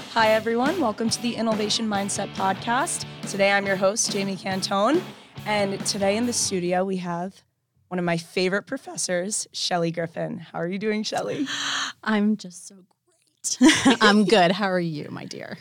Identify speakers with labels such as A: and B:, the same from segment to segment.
A: Hi, everyone. Welcome to the Innovation Mindset Podcast. Today, I'm your host, Jamie Cantone. And today in the studio, we have one of my favorite professors, Shelly Griffin. How are you doing, Shelly?
B: I'm just so great. I'm good. How are you, my dear?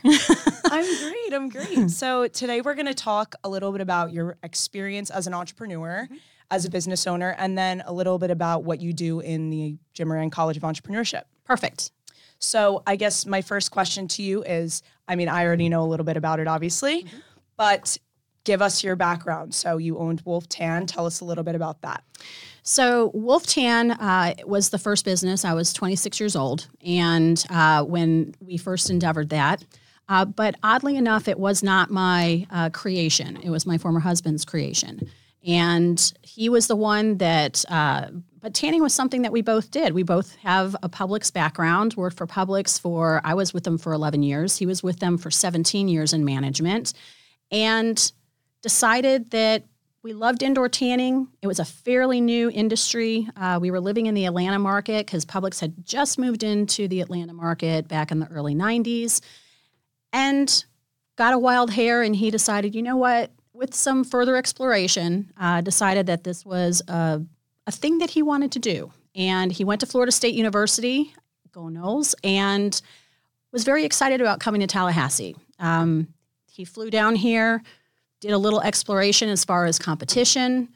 A: I'm great. So today, we're going to talk a little bit about your experience as an entrepreneur, as a business owner, and then a little bit about what you do in the Jim Moran College of Entrepreneurship.
B: Perfect.
A: So I guess my first question to you is, I already know a little bit about it, obviously, but give us your background. So you owned Wolf Tan. Tell us a little bit about that.
B: So Wolf Tan was the first business. I was 26 years old, and when we first endeavored that. But oddly enough, it was not my creation. It was my former husband's creation. And he was the one that, but tanning was something that we both did. We both have a Publix background, worked for Publix I was with them for 11 years. He was with them for 17 years in management, and decided that we loved indoor tanning. It was a fairly new industry. We were living in the Atlanta market because Publix had just moved into the Atlanta market back in the early 90s, and got a wild hair, and he decided, you know what? With some further exploration, decided that this was a thing that he wanted to do. And he went to Florida State University, go Noles, and was very excited about coming to Tallahassee. He flew down here, did a little exploration as far as competition.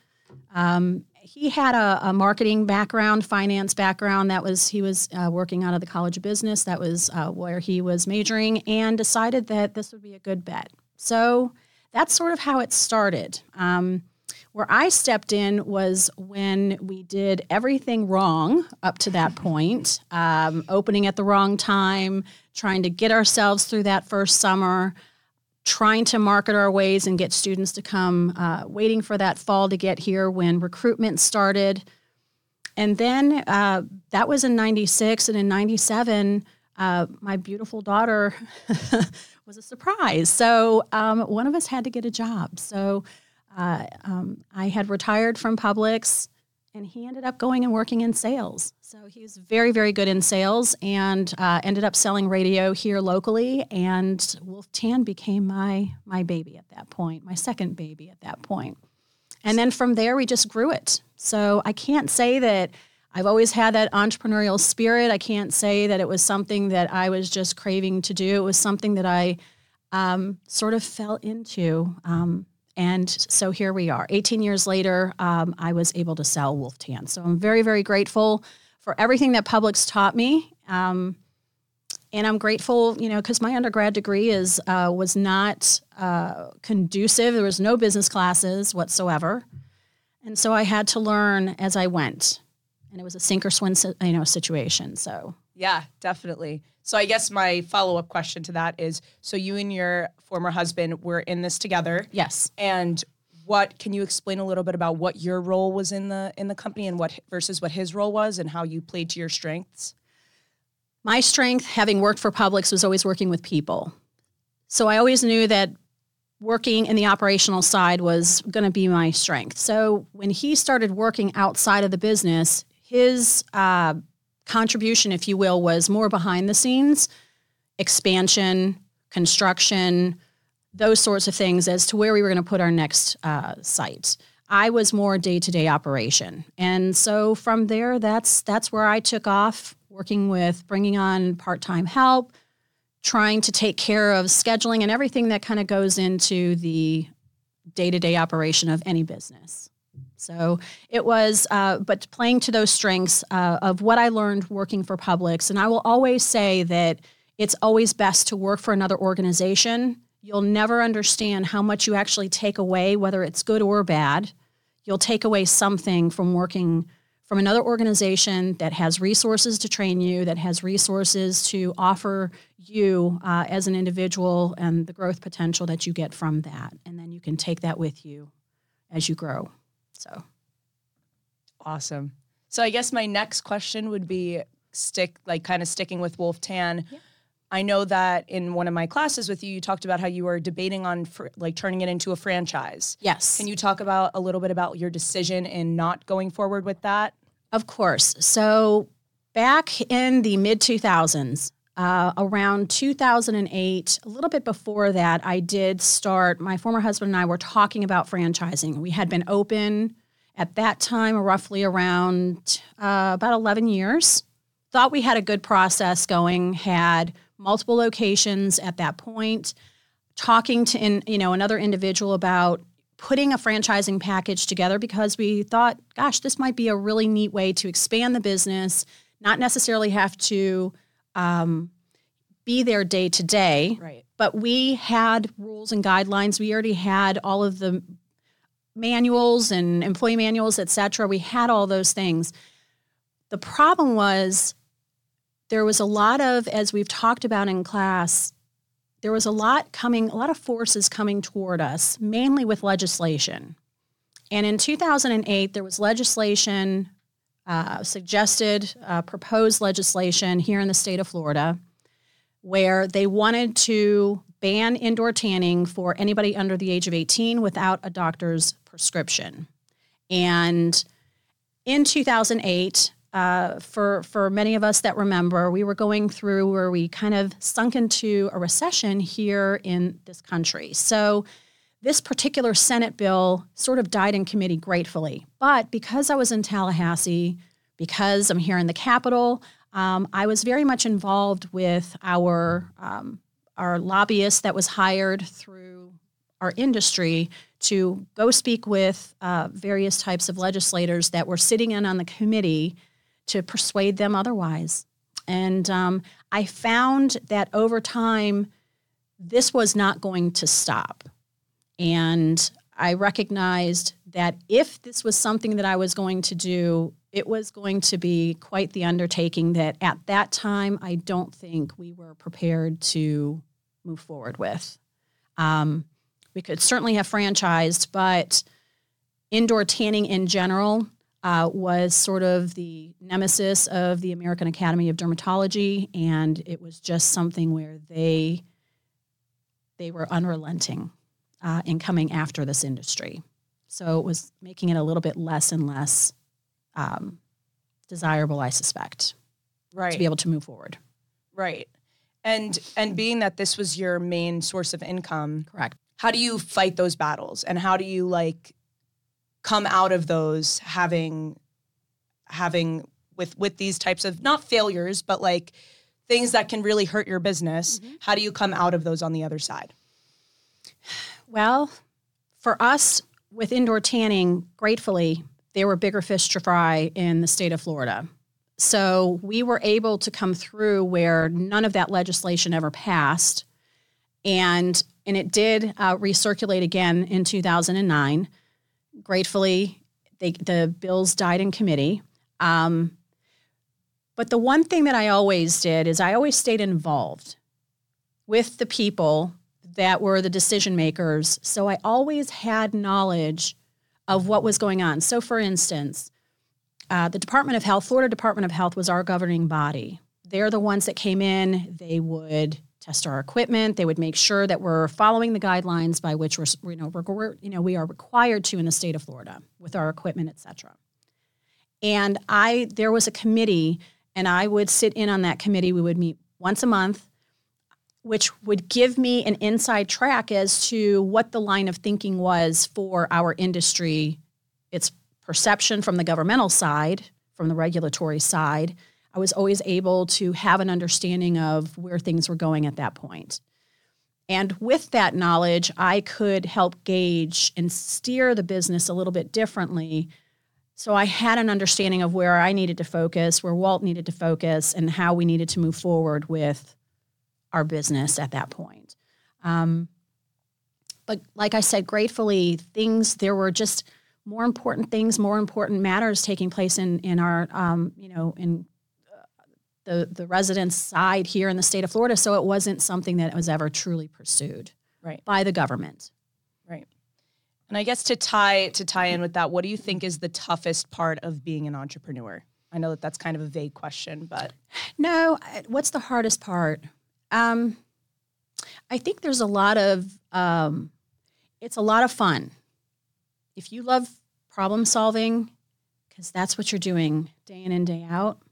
B: He had a marketing background, finance background. He was working out of the College of Business. That was where he was majoring, and decided that this would be a good bet. So that's sort of how it started. Where I stepped in was when we did everything wrong up to that point, opening at the wrong time, trying to get ourselves through that first summer, trying to market our ways and get students to come, waiting for that fall to get here when recruitment started. And then that was in 96, and in 97, my beautiful daughter was a surprise. So one of us had to get a job. So I had retired from Publix, and he ended up going and working in sales. So he was very, very good in sales, and ended up selling radio here locally. And Wolf Tan became my baby at that point, my second baby at that point. And then from there, we just grew it. So I can't say that I've always had that entrepreneurial spirit. I can't say that it was something that I was just craving to do. It was something that I sort of fell into. And so here we are. 18 years later, I was able to sell Wolf Tan. So I'm very, very grateful for everything that Publix taught me. And I'm grateful, because my undergrad degree was not conducive. There was no business classes whatsoever. And so I had to learn as I went. And it was a sink or swim, situation. So
A: yeah, definitely. So I guess my follow-up question to that is, so you and your former husband were in this together.
B: Yes.
A: And can you explain a little bit about what your role was in the company, and versus what his role was, and how you played to your strengths?
B: My strength, having worked for Publix, was always working with people. So I always knew that working in the operational side was going to be my strength. So when he started working outside of the business, his contribution, if you will, was more behind the scenes, expansion, construction, those sorts of things as to where we were going to put our next site. I was more day-to-day operation. And so from there, that's where I took off, working with bringing on part-time help, trying to take care of scheduling and everything that kind of goes into the day-to-day operation of any business. So it was, but playing to those strengths of what I learned working for Publix. And I will always say that it's always best to work for another organization. You'll never understand how much you actually take away, whether it's good or bad. You'll take away something from working from another organization that has resources to train you, that has resources to offer you as an individual, and the growth potential that you get from that. And then you can take that with you as you grow. So
A: awesome. So I guess my next question would be sticking with Wolf Tan. Yeah. I know that in one of my classes with you, you talked about how you were debating on turning it into a franchise.
B: Yes.
A: Can you talk about a little bit about your decision in not going forward with that?
B: Of course. So back in the mid-2000s, Around 2008, a little bit before that, I did start, my former husband and I were talking about franchising. We had been open at that time roughly around about 11 years. Thought we had a good process going, had multiple locations at that point, talking to another individual about putting a franchising package together because we thought, gosh, this might be a really neat way to expand the business, not necessarily have to be there day to day.
A: Right.
B: But we had rules and guidelines. We already had all of the manuals and employee manuals, et cetera. We had all those things. The problem was there was a lot of, as we've talked about in class, there was a lot of forces coming toward us, mainly with legislation. And in 2008, there was legislation, proposed legislation here in the state of Florida, where they wanted to ban indoor tanning for anybody under the age of 18 without a doctor's prescription. And in 2008, for many of us that remember, we were going through where we kind of sunk into a recession here in this country. So this particular Senate bill sort of died in committee gratefully. But because I was in Tallahassee, because I'm here in the Capitol, I was very much involved with our lobbyist that was hired through our industry to go speak with various types of legislators that were sitting in on the committee to persuade them otherwise. And I found that over time, this was not going to stop. And I recognized that if this was something that I was going to do, it was going to be quite the undertaking that at that time, I don't think we were prepared to move forward with. We could certainly have franchised, but indoor tanning in general was sort of the nemesis of the American Academy of Dermatology, and it was just something where they were unrelenting in coming after this industry. So it was making it a little bit less and less desirable, I suspect, to be able to move forward.
A: Right. And being that this was your main source of income,
B: correct.
A: How do you fight those battles, and how do you come out of those having with these types of not failures, but things that can really hurt your business? Mm-hmm. How do you come out of those on the other side?
B: Well, for us with indoor tanning, gratefully, there were bigger fish to fry in the state of Florida. So we were able to come through where none of that legislation ever passed. And it did recirculate again in 2009. Gratefully, the bills died in committee. But the one thing that I always did is I always stayed involved with the people that were the decision makers. So I always had knowledge of what was going on. So for instance, the Department of Health, Florida Department of Health was our governing body. They're the ones that came in. They would test our equipment. They would make sure that we're following the guidelines by which we are required to in the state of Florida with our equipment, et cetera. And there was a committee, and I would sit in on that committee. We would meet once a month, which would give me an inside track as to what the line of thinking was for our industry, its perception from the governmental side, from the regulatory side. I was always able to have an understanding of where things were going at that point. And with that knowledge, I could help gauge and steer the business a little bit differently. So I had an understanding of where I needed to focus, where Walt needed to focus, and how we needed to move forward with our business at that point. But like I said, gratefully, there were just more important things, more important matters taking place in our, in the residents' side here in the state of Florida. So it wasn't something that was ever truly pursued by the government.
A: Right. And I guess to tie in with that, what do you think is the toughest part of being an entrepreneur? I know that that's kind of a vague question, but.
B: No, what's the hardest part? I think there's a lot of, it's a lot of fun. If you love problem solving, because that's what you're doing day in and day out,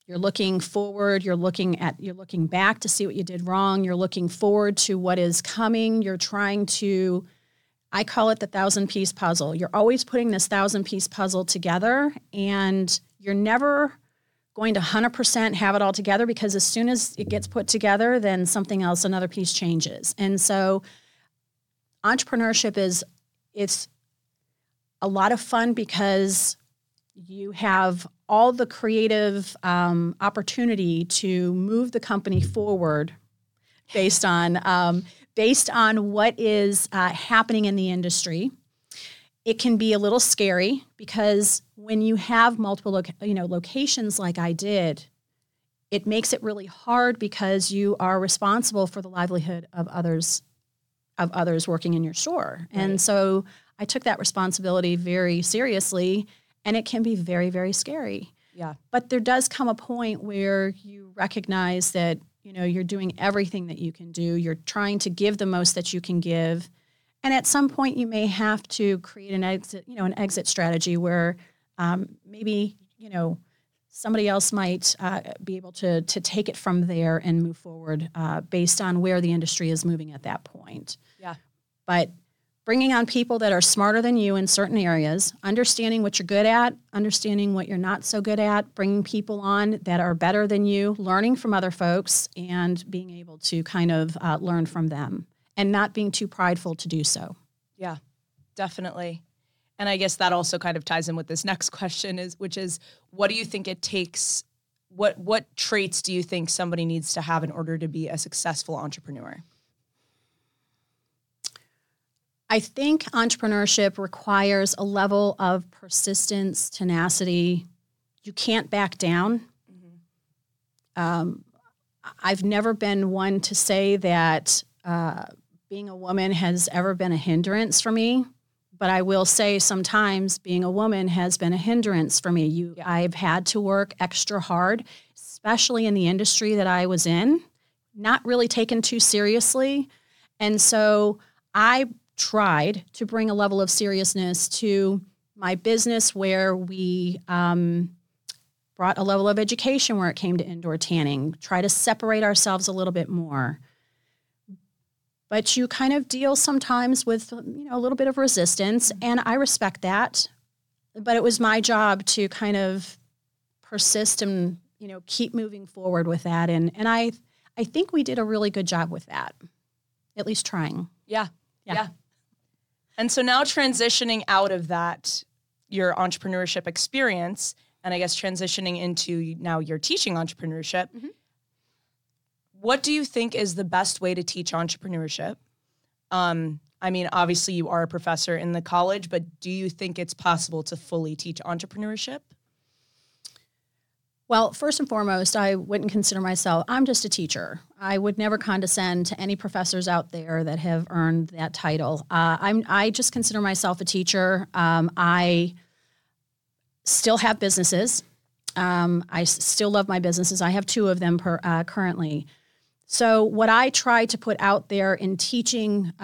B: You're looking forward, you're looking back to see what you did wrong, you're looking forward to what is coming, you're trying to, I call it the 1,000-piece puzzle. You're always putting this 1,000-piece puzzle together, and you're never going to 100% have it all together, because as soon as it gets put together, then something else, another piece changes. And so entrepreneurship it's a lot of fun because you have all the creative opportunity to move the company forward based on what is happening in the industry. It can be a little scary because when you have multiple locations like I did, it makes it really hard because you are responsible for the livelihood of others working in your store. Right. And so I took that responsibility very seriously, and it can be very, very scary.
A: Yeah.
B: But there does come a point where you recognize that, you're doing everything that you can do. You're trying to give the most that you can give. And at some point you may have to create an exit strategy where maybe, somebody else might be able to take it from there and move forward based on where the industry is moving at that point.
A: Yeah.
B: But bringing on people that are smarter than you in certain areas, understanding what you're good at, understanding what you're not so good at, bringing people on that are better than you, learning from other folks, and being able to kind of learn from them and not being too prideful to do so.
A: Yeah, definitely. And I guess that also kind of ties in with this next question, which is, what do you think it takes? What traits do you think somebody needs to have in order to be a successful entrepreneur?
B: I think entrepreneurship requires a level of persistence, tenacity. You can't back down. Mm-hmm. I've never been one to say that being a woman has ever been a hindrance for me, but I will say sometimes being a woman has been a hindrance for me. I've had to work extra hard, especially in the industry that I was in, not really taken too seriously. And so I tried to bring a level of seriousness to my business where we brought a level of education where it came to indoor tanning, try to separate ourselves a little bit more. But you kind of deal sometimes with, a little bit of resistance, and I respect that. But it was my job to kind of persist and, keep moving forward with that. And I think we did a really good job with that, at least trying.
A: Yeah. And so now transitioning out of that, your entrepreneurship experience, and I guess transitioning into now your teaching entrepreneurship, mm-hmm. What do you think is the best way to teach entrepreneurship? I mean, obviously you are a professor in the college, but do you think it's possible to fully teach entrepreneurship?
B: Well, first and foremost, I wouldn't consider myself, I'm just a teacher. I would never condescend to any professors out there that have earned that title. I just consider myself a teacher. I still have businesses. I still love my businesses. I have 2 of them currently. So what I try to put out there in teaching,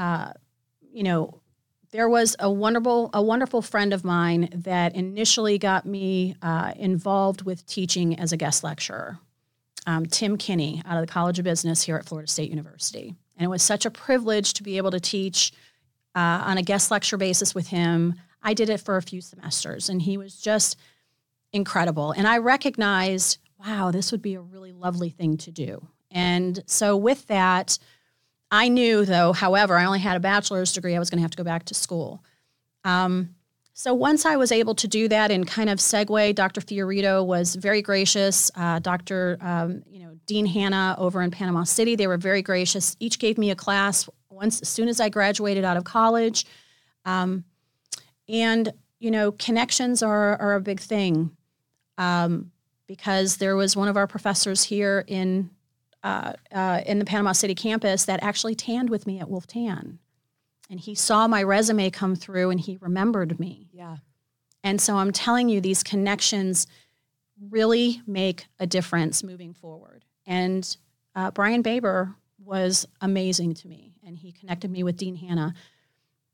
B: there was a wonderful friend of mine that initially got me involved with teaching as a guest lecturer, Tim Kinney out of the College of Business here at Florida State University. And it was such a privilege to be able to teach on a guest lecture basis with him. I did it for a few semesters, and he was just incredible. And I recognized, wow, this would be a really lovely thing to do. And so with that, I knew, though, however, I only had a bachelor's degree, I was going to have to go back to school. So once I was able to do that and kind of segue, Dr. Fiorito was very gracious. Dr. Dean Hanna over in Panama City, they were very gracious. Each gave me a class as soon as I graduated out of college. And, connections are a big thing because there was one of our professors here in the Panama City campus that actually tanned with me at Wolf Tan. And he saw my resume come through and he remembered me.
A: Yeah.
B: And so I'm telling you, these connections really make a difference moving forward. And Brian Baber was amazing to me, and he connected me with Dean Hanna.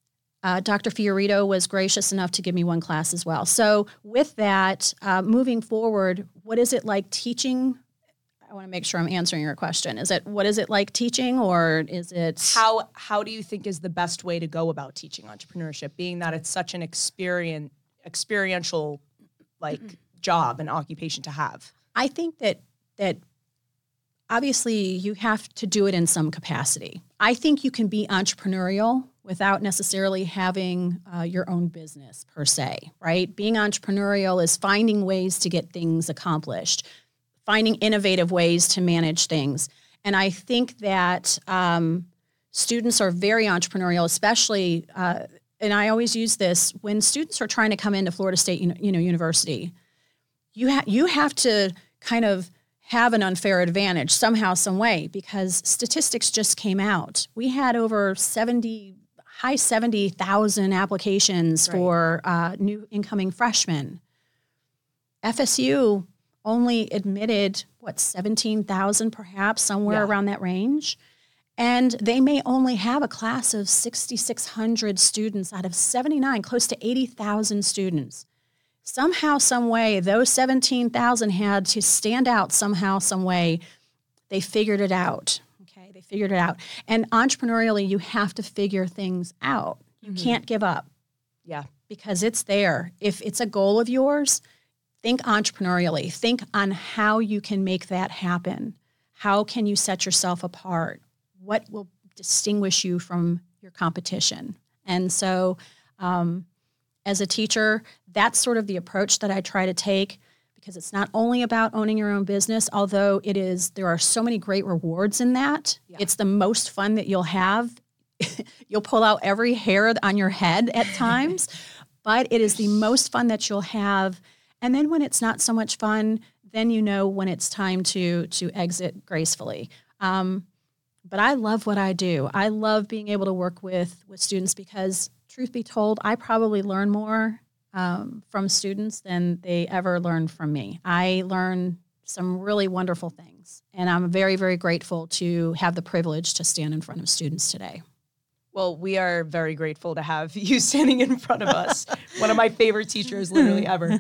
B: Dr. Fiorito was gracious enough to give me one class as well. So with that, moving forward, what is it like teaching? I want to make sure I'm answering your question. What is it like teaching, or is it
A: how do you think is the best way to go about teaching entrepreneurship, being that it's such an experiential like job and occupation to have?
B: I think that obviously you have to do it in some capacity. I think you can be entrepreneurial without necessarily having your own business per se, right? Being entrepreneurial is finding ways to get things accomplished, finding innovative ways to manage things. And I think that students are very entrepreneurial, especially, and I always use this, when students are trying to come into Florida State University, you have to kind of have an unfair advantage somehow, some way, because statistics just came out. We had over high 70,000 applications for new incoming freshmen. FSU only admitted, 17,000 perhaps, somewhere around that range. And they may only have a class of 6,600 students out of 79, close to 80,000 students. Somehow, some way, those 17,000 had to stand out somehow, some way. They figured it out. Okay, they figured it out. And entrepreneurially, you have to figure things out. You can't give up.
A: Yeah.
B: Because it's there. If it's a goal of yours, think entrepreneurially. Think on how you can make that happen. How can you set yourself apart? What will distinguish you from your competition? And so, as a teacher, that's sort of the approach that I try to take, because it's not only about owning your own business, although there are so many great rewards in that. Yeah. It's the most fun that you'll have. You'll pull out every hair on your head at times, but it is the most fun that you'll have. And then when it's not so much fun, then you know when it's time to exit gracefully. But I love what I do. I love being able to work with students because, truth be told, I probably learn more from students than they ever learn from me. I learn some really wonderful things, and I'm very, very grateful to have the privilege to stand in front of students today.
A: Well, we are very grateful to have you standing in front of us. One of my favorite teachers literally ever.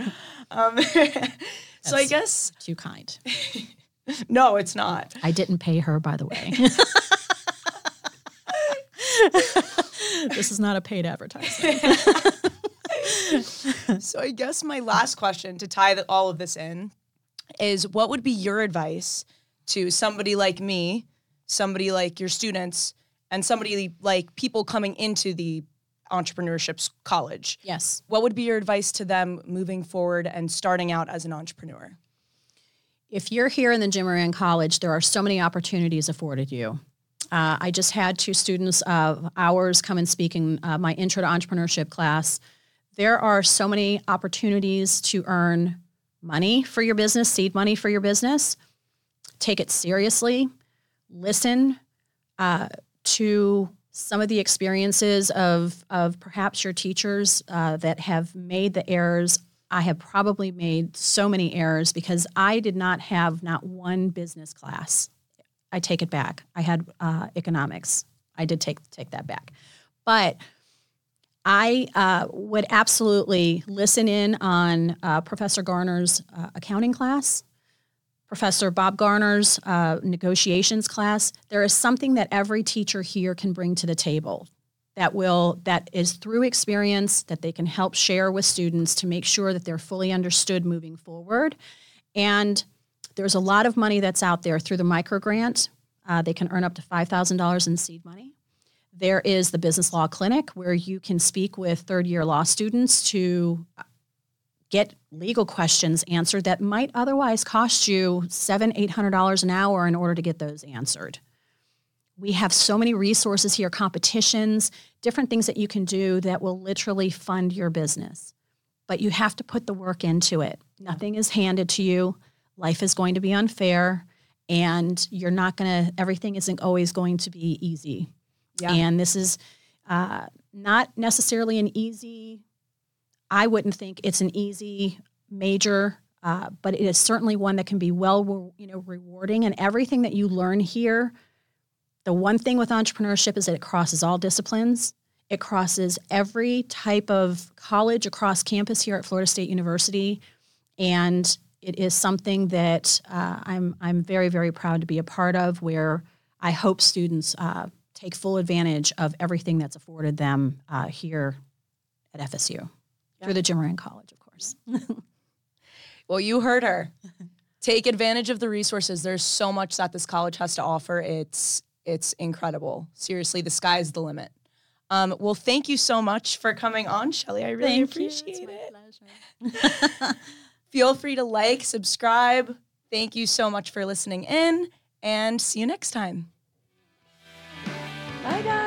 A: So I guess...
B: Too kind.
A: No, it's not.
B: I didn't pay her, by the way. This is not a paid advertisement.
A: So I guess my last question to tie all of this in is, what would be your advice to somebody like me, somebody like your students, and somebody like people coming into the entrepreneurship college?
B: Yes.
A: What would be your advice to them moving forward and starting out as an entrepreneur?
B: If you're here in the Jim Moran College, there are so many opportunities afforded you. I just had 2 students of ours come and speak in my Intro to Entrepreneurship class. There are so many opportunities to earn money for your business, seed money for your business. Take it seriously. Listen to some of the experiences of perhaps your teachers that have made the errors. I have probably made so many errors because I did not have not one business class. I take it back. I had economics. I did take that back. But I would absolutely listen in on Professor Garner's accounting class, Professor Bob Garner's negotiations class. There is something that every teacher here can bring to the table that is through experience that they can help share with students to make sure that they're fully understood moving forward. And there's a lot of money that's out there through the microgrant. They can earn up to $5,000 in seed money. There is the Business Law Clinic where you can speak with third-year law students to get legal questions answered that might otherwise cost you $700-800 an hour in order to get those answered. We have so many resources here, competitions, different things that you can do that will literally fund your business. But you have to put the work into it. Nothing is handed to you. Life is going to be unfair, and everything isn't always going to be easy. Yeah. And this is not necessarily I wouldn't think it's an easy major, but it is certainly one that can be rewarding. And everything that you learn here, the one thing with entrepreneurship is that it crosses all disciplines. It crosses every type of college across campus here at Florida State University, and it is something that I'm very, very proud to be a part of, where I hope students take full advantage of everything that's afforded them here at FSU through the Jim Moran College, of course.
A: Well, you heard her. Take advantage of the resources. There's so much that this college has to offer. It's incredible. Seriously, the sky's the limit. Well, thank you so much for coming on, Shelly. I really appreciate it.
B: Pleasure.
A: Feel free to like, subscribe. Thank you so much for listening in, and see you next time. Bye, guys.